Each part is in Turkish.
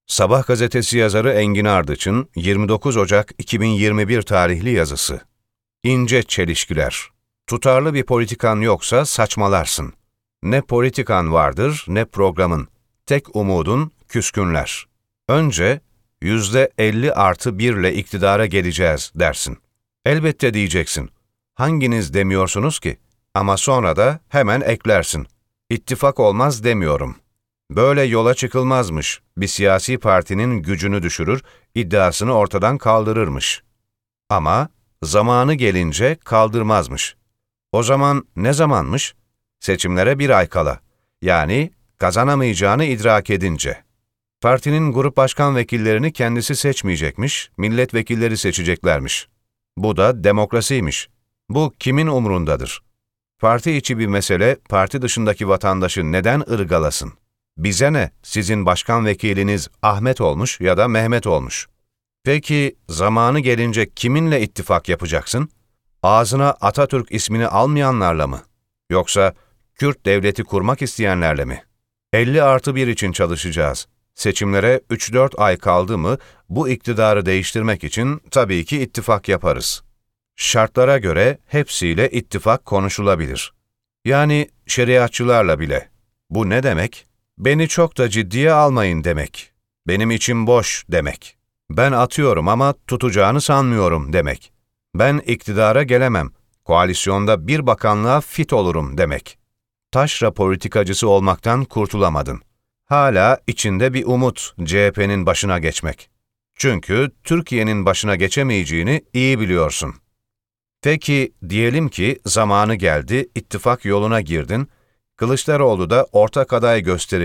Sabah gazetesi yazarı Engin Ardıç'ın 29 Ocak 2021 tarihli yazısı. İnce çelişkiler. Tutarlı bir politikan yoksa saçmalarsın. Ne politikan vardır ne programın. Tek umudun küskünler. Önce %50+1 ile iktidara geleceğiz dersin. Elbette diyeceksin. Hanginiz demiyorsunuz ki? Ama sonra da hemen eklersin. İttifak olmaz demiyorum. Böyle yola çıkılmazmış, bir siyasi partinin gücünü düşürür, iddiasını ortadan kaldırırmış. Ama zamanı gelince kaldırmazmış. O zaman ne zamanmış? Seçimlere bir ay kala. Yani kazanamayacağını idrak edince. Partinin grup başkan vekillerini kendisi seçmeyecekmiş, milletvekilleri seçeceklermiş. Bu da demokrasiymiş. Bu kimin umrundadır? Parti içi bir mesele, parti dışındaki vatandaşı neden ırgalasın? Bize ne, sizin başkan vekiliniz Ahmet olmuş ya da Mehmet olmuş. Peki zamanı gelince kiminle ittifak yapacaksın? Ağzına Atatürk ismini almayanlarla mı? Yoksa Kürt devleti kurmak isteyenlerle mi? 50+1 için çalışacağız. Seçimlere 3-4 ay kaldı mı bu iktidarı değiştirmek için tabii ki ittifak yaparız. Şartlara göre hepsiyle ittifak konuşulabilir. Yani şeriatçılarla bile. Bu ne demek? Beni çok da ciddiye almayın demek. Benim içim boş demek. Ben atıyorum ama tutacağını sanmıyorum demek. Ben iktidara gelemem. Koalisyonda bir bakanlığa fit olurum demek. Taşra politikacısı olmaktan kurtulamadın. Hala içinde bir umut CHP'nin başına geçmek. Çünkü Türkiye'nin başına geçemeyeceğini iyi biliyorsun. Peki diyelim ki zamanı geldi, ittifak yoluna girdin, Kılıçdaroğlu da ortak aday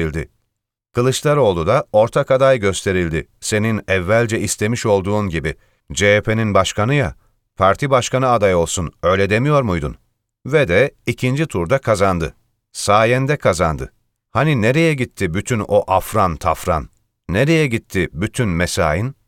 gösterildi. Senin evvelce istemiş olduğun gibi. CHP'nin başkanı ya, parti başkanı aday olsun, öyle demiyor muydun? Ve de ikinci turda kazandı. Sayende kazandı. Hani nereye gitti bütün o afran tafran? Nereye gitti bütün mesain?